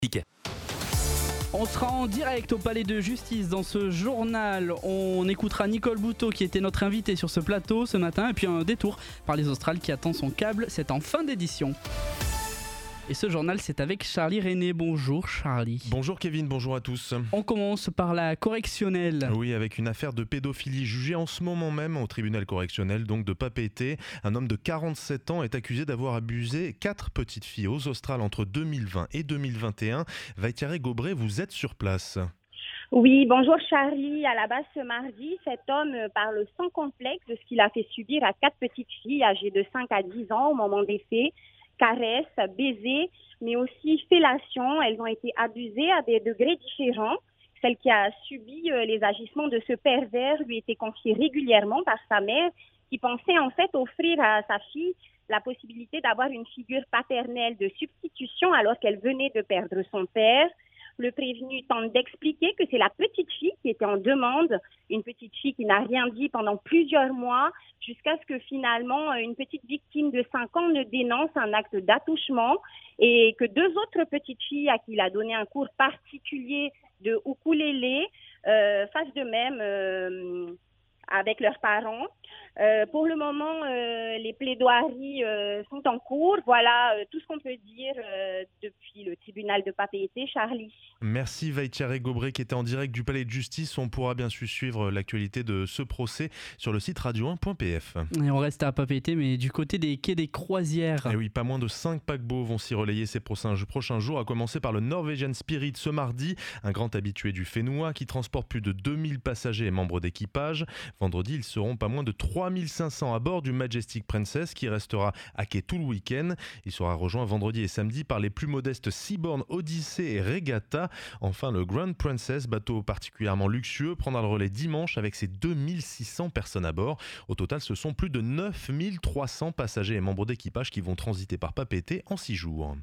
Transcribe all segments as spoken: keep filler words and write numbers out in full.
Piquet. On sera en direct au Palais de Justice dans ce journal. On écoutera Nicole Bouteau qui était notre invitée sur ce plateau ce matin. Et puis un détour par les Australes qui attend son câble. C'est en fin d'édition. Et ce journal, c'est avec Charlie René. Bonjour Charlie. Bonjour Kevin, bonjour à tous. On commence par la correctionnelle. Oui, avec une affaire de pédophilie jugée en ce moment même au tribunal correctionnel, donc de Papeete. Un homme de quarante-sept ans est accusé d'avoir abusé quatre petites filles aux Australes entre deux mille vingt et deux mille vingt et un. Vaitiare Gobré, vous êtes sur place. Oui, bonjour Charlie. À la base ce mardi, cet homme parle sans complexe de ce qu'il a fait subir à quatre petites filles âgées de cinq à dix ans au moment des faits. Caresses, baisers, mais aussi fellations. Elles ont été abusées à des degrés différents. Celle qui a subi les agissements de ce pervers lui était confiée régulièrement par sa mère, qui pensait en fait offrir à sa fille la possibilité d'avoir une figure paternelle de substitution alors qu'elle venait de perdre son père. Le prévenu tente d'expliquer que c'est la petite fille qui était en demande, une petite fille qui n'a rien dit pendant plusieurs mois, jusqu'à ce que finalement une petite victime de cinq ans ne dénonce un acte d'attouchement et que deux autres petites filles à qui il a donné un cours particulier de ukulélé euh, fassent de même euh, avec leurs parents. Euh, pour le moment, euh, les plaidoiries euh, sont en cours. Voilà euh, tout ce qu'on peut dire euh, depuis le tribunal de Papeete. Charlie. Merci Vaitiare Gobré qui était en direct du Palais de Justice. On pourra bien sûr suivre l'actualité de ce procès sur le site radio un point p f. Et on reste à Papeete, mais du côté des quais des croisières. Et oui, pas moins de cinq paquebots vont s'y relayer ces prochains jours, à commencer par le Norwegian Spirit ce mardi, un grand habitué du Fénois qui transporte plus de deux mille passagers et membres d'équipage. Vendredi, ils seront pas moins de trois mille cinq cents à bord du Majestic Princess qui restera à quai tout le week-end. Il sera rejoint vendredi et samedi par les plus modestes Seabourn Odyssey et Regatta. Enfin, le Grand Princess, bateau particulièrement luxueux, prendra le relais dimanche avec ses deux mille six cents personnes à bord. Au total, ce sont plus de neuf mille trois cents passagers et membres d'équipage qui vont transiter par Papeete en six jours.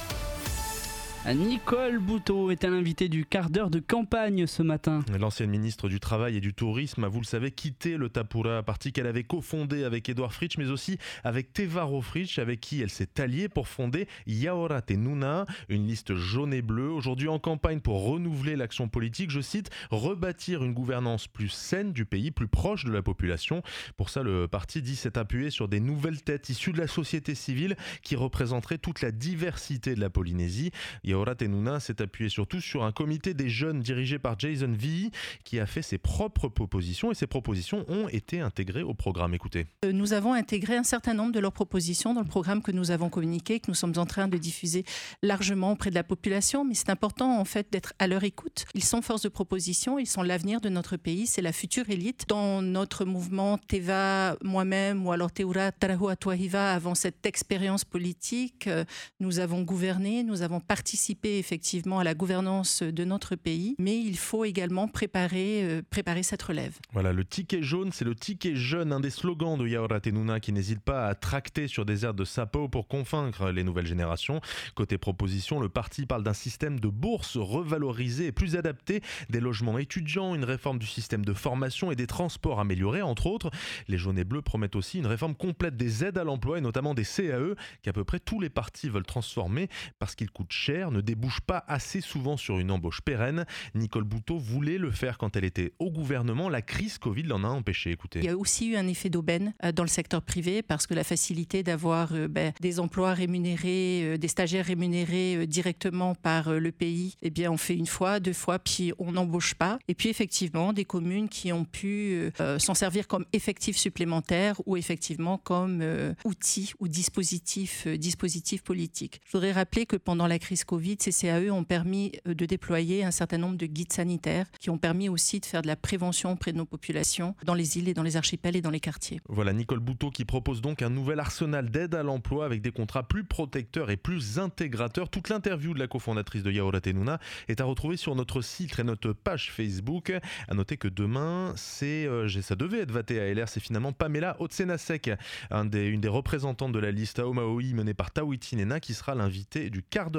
Nicole Bouteau est l'invitée du quart d'heure de campagne ce matin. L'ancienne ministre du Travail et du Tourisme a, vous le savez, quitté le Tapura, parti qu'elle avait cofondé avec Edouard Fritsch, mais aussi avec Tevaro Fritsch, avec qui elle s'est alliée pour fonder Yaora Te Nuna, une liste jaune et bleue, aujourd'hui en campagne pour renouveler l'action politique, je cite, rebâtir une gouvernance plus saine du pays, plus proche de la population. Pour ça, le parti dit s'est appuyé sur des nouvelles têtes issues de la société civile qui représenteraient toute la diversité de la Polynésie. Yaora Te Nuna s'est appuyé surtout sur un comité des jeunes dirigé par Jason Vee qui a fait ses propres propositions et ces propositions ont été intégrées au programme. Écoutez. Nous avons intégré un certain nombre de leurs propositions dans le programme que nous avons communiqué, que nous sommes en train de diffuser largement auprès de la population, mais c'est important en fait d'être à leur écoute. Ils sont force de proposition, ils sont l'avenir de notre pays, c'est la future élite. Dans notre mouvement Teva, moi-même ou alors Teura Tarahua Tuahiva, avant cette expérience politique, nous avons gouverné, nous avons participé effectivement à la gouvernance de notre pays, mais il faut également préparer, euh, préparer cette relève. Voilà, le ticket jaune, c'est le ticket jeune, un des slogans de Yaora Te Nuna qui n'hésite pas à tracter sur des airs de sapot pour convaincre les nouvelles générations. Côté proposition, le parti parle d'un système de bourse revalorisé et plus adapté, des logements étudiants, une réforme du système de formation et des transports améliorés, entre autres. Les jaunes et bleus promettent aussi une réforme complète des aides à l'emploi et notamment des C A E qu'à peu près tous les partis veulent transformer parce qu'ils coûtent cher, ne débouche pas assez souvent sur une embauche pérenne. Nicole Bouteau voulait le faire quand elle était au gouvernement. La crise Covid l'en a empêché. Écoutez. Il y a aussi eu un effet d'aubaine euh, dans le secteur privé parce que la facilité d'avoir euh, ben, des emplois rémunérés, euh, des stagiaires rémunérés euh, directement par euh, le pays, eh bien on fait une fois, deux fois, puis on n'embauche pas. Et puis effectivement, des communes qui ont pu euh, s'en servir comme effectif supplémentaire ou effectivement comme euh, outil ou dispositif, euh, dispositif politique. Je voudrais rappeler que pendant la crise Covid, ces C A E ont permis de déployer un certain nombre de guides sanitaires qui ont permis aussi de faire de la prévention auprès de nos populations dans les îles et dans les archipels et dans les quartiers. Voilà Nicole Bouteau qui propose donc un nouvel arsenal d'aide à l'emploi avec des contrats plus protecteurs et plus intégrateurs. Toute l'interview de la cofondatrice de Yaora Te Nuna est à retrouver sur notre site et notre page Facebook. À noter que demain, c'est, euh, ça devait être Vatea L R, c'est finalement Pamela Otsenasek, un des, une des représentantes de la liste Aomaoi menée par Tawiti Nena qui sera l'invitée du quart d'heure de campagne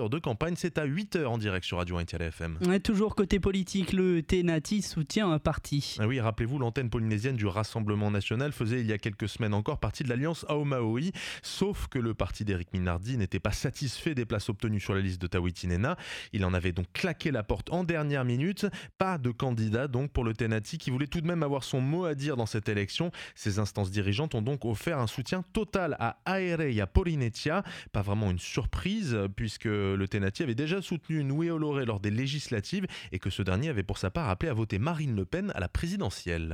l'Espagne. C'est à huit heures en direct sur Radio Intiale F M. Ouais, toujours côté politique, le Tenati soutient un parti. Ah oui, rappelez-vous, l'antenne polynésienne du Rassemblement National faisait il y a quelques semaines encore partie de l'alliance Aomaoui, sauf que le parti d'Éric Minardi n'était pas satisfait des places obtenues sur la liste de Tawitinena. Il en avait donc claqué la porte en dernière minute. Pas de candidat donc pour le Tenati qui voulait tout de même avoir son mot à dire dans cette élection. Ses instances dirigeantes ont donc offert un soutien total à Aere et à Polinetia. Pas vraiment une surprise puisque le Tenati avait déjà soutenu Nuea Olore lors des législatives et que ce dernier avait pour sa part appelé à voter Marine Le Pen à la présidentielle.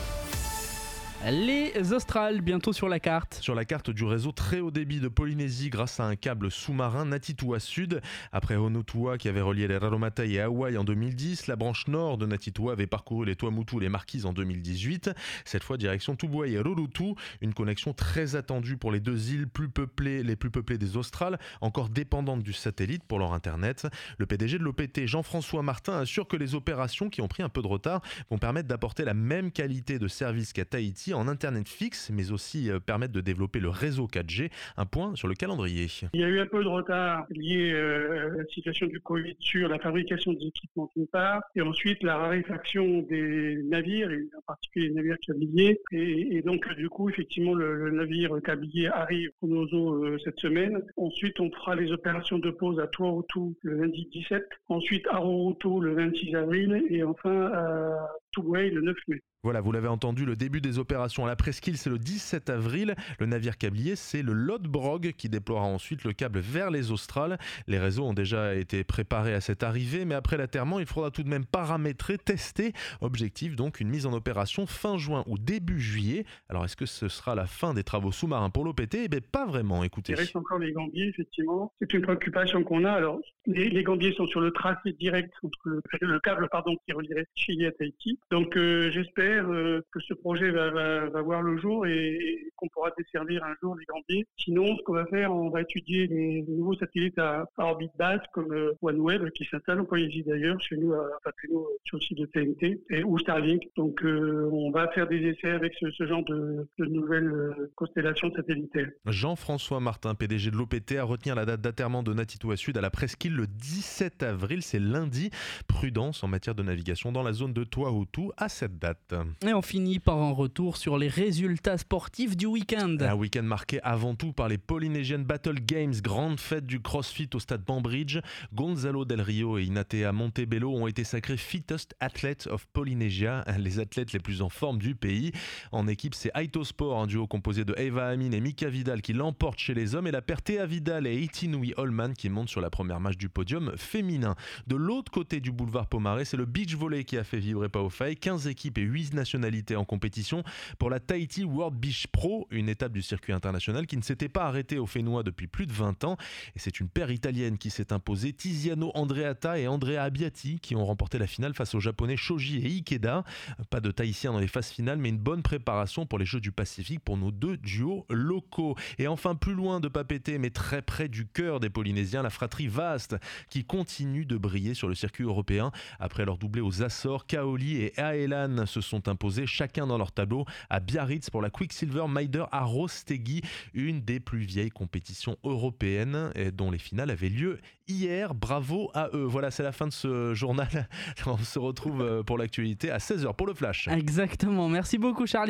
Les Australes, bientôt sur la carte. Sur la carte du réseau très haut débit de Polynésie grâce à un câble sous-marin Ngatitua Sud. Après Honotua qui avait relié les Raromatai et Hawaï en deux mille dix, la branche nord de Ngatitua avait parcouru les Tuamotu et les Marquises en deux mille dix-huit. Cette fois direction Tubuai et Rurutu, une connexion très attendue pour les deux îles plus peuplées, les plus peuplées des Australes, encore dépendantes du satellite pour leur internet. Le P D G de l'O P T, Jean-François Martin, assure que les opérations qui ont pris un peu de retard vont permettre d'apporter la même qualité de service qu'à Tahiti en internet fixe, mais aussi permettre de développer le réseau quatre G. Un point sur le calendrier. Il y a eu un peu de retard lié euh, à la situation du Covid sur la fabrication des équipements d'une part, et ensuite la raréfaction des navires, et en particulier les navires câbliers. Et, et donc du coup, effectivement, le, le navire câblier arrive au Nozo euh, cette semaine. Ensuite, on fera les opérations de pause à Tuaotu le lundi dix-sept, ensuite à Rorotu le vingt-six avril, et enfin à Tubuai le neuf mai. Voilà, vous l'avez entendu, le début des opérations à la presqu'île, c'est le dix-sept avril. Le navire câblier, c'est le Lodbrog qui déploiera ensuite le câble vers les Australes. Les réseaux ont déjà été préparés à cette arrivée, mais après l'atterrement, il faudra tout de même paramétrer, tester. Objectif donc, une mise en opération fin juin ou début juillet. Alors, est-ce que ce sera la fin des travaux sous-marins pour l'O P T ? Eh bien, pas vraiment, écoutez. Il reste encore les gambiers, effectivement. C'est une préoccupation qu'on a. Alors, les, les gambiers sont sur le tracé direct entre le, le câble pardon, qui relierait Chili à Tahiti. Donc, euh, j'espère euh, que ce projet va, va, va voir le jour et, et qu'on pourra desservir un jour les gambiers. Sinon, ce qu'on va faire, on va étudier les, les nouveaux satellites à, à orbite basse comme euh, OneWeb qui s'installe en Polynésie d'ailleurs, chez nous, à, enfin, chez nous sur le site de T N T, et, ou Starlink. Donc, euh, on va faire des essais avec ce, ce genre de, de nouvelles euh, constellations satellitaires. Jean-François Martin, P D G de l'O P T, a retenu la date d'atterrement de Ngatitua Sud à la presqu'île le dix-sept avril, c'est lundi. Prudence en matière de navigation dans la zone de Tuaotu à cette date. Et on finit par un retour sur les résultats sportifs du week-end. Un week-end marqué avant tout par les Polynesian Battle Games, grande fête du CrossFit au stade Banbridge. Gonzalo Del Rio et Inatea Montebello ont été sacrés Fittest Athletes of Polynesia, les athlètes les plus en forme du pays. En équipe, c'est Aito Sport, un duo composé de Eva Amin et Mika Vidal qui l'emporte chez les hommes, et la paire Thea Vidal et Itinui Holman qui montent sur la première marche du podium féminin. De l'autre côté du boulevard Pomaré, c'est le beach volley qui a fait vibrer Paofai. quinze équipes et huit nationalités en compétition pour la Tahiti World Beach Pro, une étape du circuit international qui ne s'était pas arrêtée au Fénois depuis plus de vingt ans. Et c'est une paire italienne qui s'est imposée, Tiziano Andreatta et Andrea Abbiati, qui ont remporté la finale face aux japonais Shoji et Ikeda. Pas de Tahitiens dans les phases finales, mais une bonne préparation pour les Jeux du Pacifique pour nos deux duos locaux. Et enfin, plus loin de Papeete, mais très près du cœur des Polynésiens, la fratrie Vaast, qui continue de briller sur le circuit européen. Après leur doublé aux Açores, Kaoli et Aelan se sont imposés chacun dans leur tableau à Biarritz pour la Quicksilver Maider Arostegi, une des plus vieilles compétitions européennes et dont les finales avaient lieu hier. Bravo à eux. Voilà, c'est la fin de ce journal. On se retrouve pour l'actualité à seize heures pour le Flash. Exactement. Merci beaucoup, Charlie.